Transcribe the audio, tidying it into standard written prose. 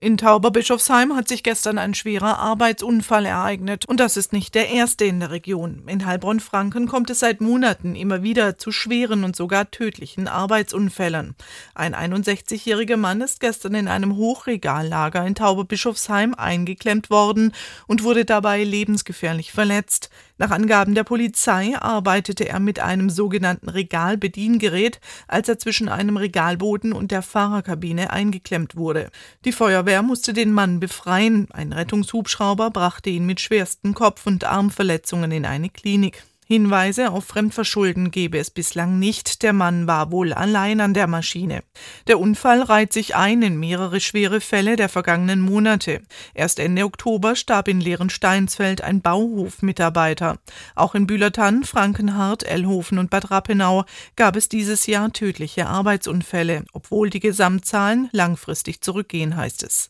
In Tauberbischofsheim hat sich gestern ein schwerer Arbeitsunfall ereignet. Und das ist nicht der erste in der Region. In Heilbronn-Franken kommt es seit Monaten immer wieder zu schweren und sogar tödlichen Arbeitsunfällen. Ein 61-jähriger Mann ist gestern in einem Hochregallager in Tauberbischofsheim eingeklemmt worden und wurde dabei lebensgefährlich verletzt. Nach Angaben der Polizei arbeitete er mit einem sogenannten Regalbediengerät, als er zwischen einem Regalboden und der Fahrerkabine eingeklemmt wurde. Die Feuerwehr musste den Mann befreien. Ein Rettungshubschrauber brachte ihn mit schwersten Kopf- und Armverletzungen in eine Klinik. Hinweise auf Fremdverschulden gebe es bislang nicht. Der Mann war wohl allein an der Maschine. Der Unfall reiht sich ein in mehrere schwere Fälle der vergangenen Monate. Erst Ende Oktober starb in Leerensteinsfeld ein Bauhofmitarbeiter. Auch in Bühlertann, Frankenhardt, Ellhofen und Bad Rappenau gab es dieses Jahr tödliche Arbeitsunfälle, obwohl die Gesamtzahlen langfristig zurückgehen, heißt es.